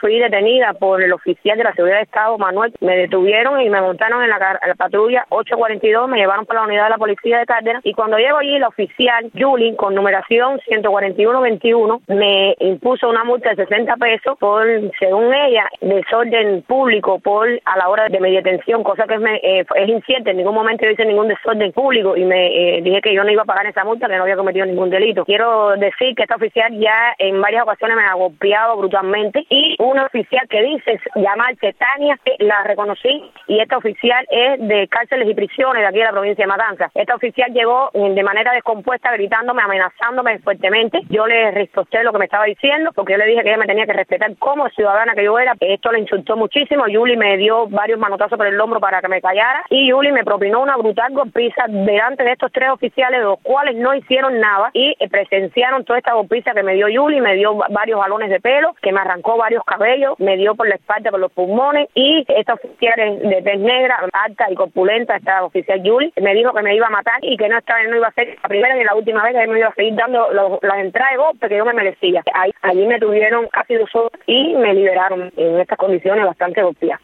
Fui detenida por el oficial de la Seguridad de Estado, Manuel. Me detuvieron y me montaron en la patrulla 842, me llevaron para la unidad de la policía de Cárdenas, y cuando llego allí, la oficial Julie, con numeración 14121, me impuso una multa de 60 pesos por, según ella, desorden público a la hora de mi detención, cosa que es incierta. En ningún momento yo hice ningún desorden público y me dije que yo no iba a pagar esa multa, que no había cometido ningún delito. Quiero decir que esta oficial ya en varias ocasiones me ha golpeado brutalmente, y una oficial que dice llamarse Tania, la reconocí, y esta oficial es de cárceles y prisiones de aquí de la provincia de Matanzas. Esta oficial llegó de manera descompuesta, gritándome, amenazándome fuertemente. Yo le resposté lo que me estaba diciendo, porque yo le dije que ella me tenía que respetar como ciudadana que yo era. Esto le insultó muchísimo. Julie me dio varios manotazos por el hombro para que me callara, y Julie me propinó una brutal golpiza delante de estos tres oficiales, los cuales no hicieron nada y presenciaron toda esta golpiza que me dio Julie. Me dio varios jalones de pelo, que me arrancó varios cabellos, me dio por la espalda, por los pulmones, y esta oficial de tez negra, alta y corpulenta, esta oficial Julie, me dijo que me iba a matar y que no iba a ser la primera ni la última vez, que me iba a seguir dando las entradas de golpe que yo me merecía. Allí me tuvieron casi 2 horas y me liberaron en estas condiciones bastante golpeadas.